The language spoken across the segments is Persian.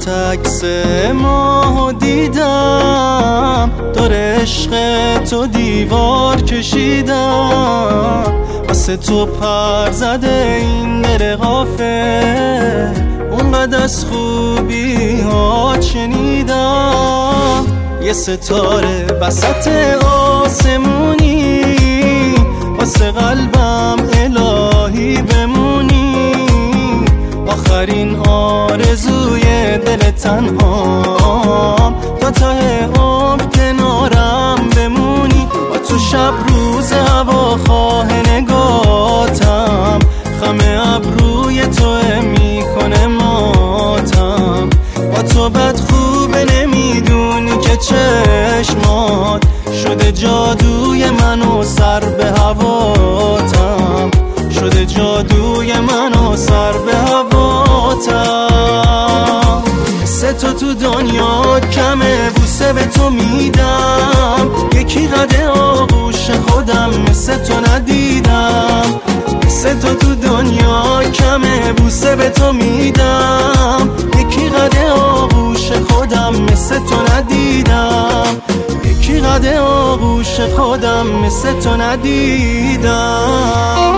برات عکس ماهو دیدم، دور عشق تو دیوار کشیدم، واسه تو پر زده این در غافل، اونقدر از خوبی ها شنیدم. یه ستاره وسط آسمونی، واسه قلبم الهی بمونی، آخرین آرزوی دل تنهام، تا ته عمر کنارم بمونی. با تو شب روز هواخواه نگاتم، خم ابروی تو میکنه ماتم. با تو بد خوبه نمیدونی که چشمات شده جادوی منو سر به هواتم، شده جادوی منو سر به هواتم. مثل تو دنیا کمه، بوسه به تو میدم، یکی قد آغوش خودم مثل تو ندیدم. مثل تو دنیا کمه، بوسه به تو میدم، یکی قد آغوش خودم مثل تو ندیدم، یکی قد آغوش خودم مثل تو ندیدم.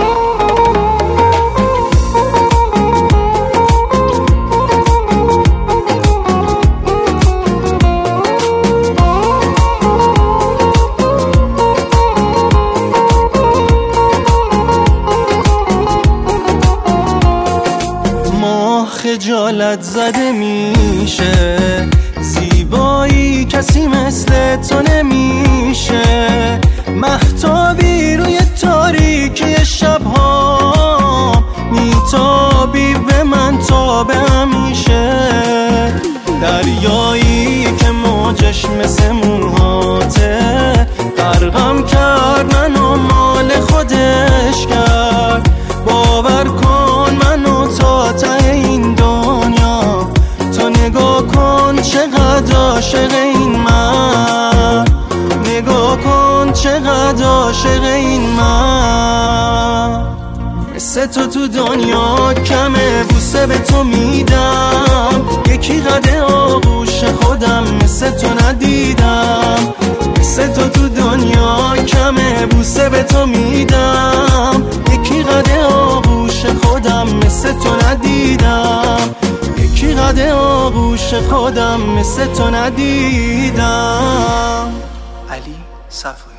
خجالت زده میشه، زیبایی کسی مثل تو نمیشه، مهتابی روی تاریکی شبها، میتابی به من تا به همیشه، دریایی که موجش مثل موهاته، غرقم کرد منو مال خودش کرد. باور کن منو تا ته این دنیا، تو نگاه کن چقدر عاشق این من، نگاه کن چقدر عاشق این من. مثل تو دنیا کمه، بوسه به تو میدم، یکی قد آغوش خودم مثل تو ندیدم. مثل تو دنیا کمه، بوسه به تو میدم، یکی قد آغوش خودم مثل تو ندیدم، یکی قد آغوش خودم مثل تو ندیدم. علی صفایی.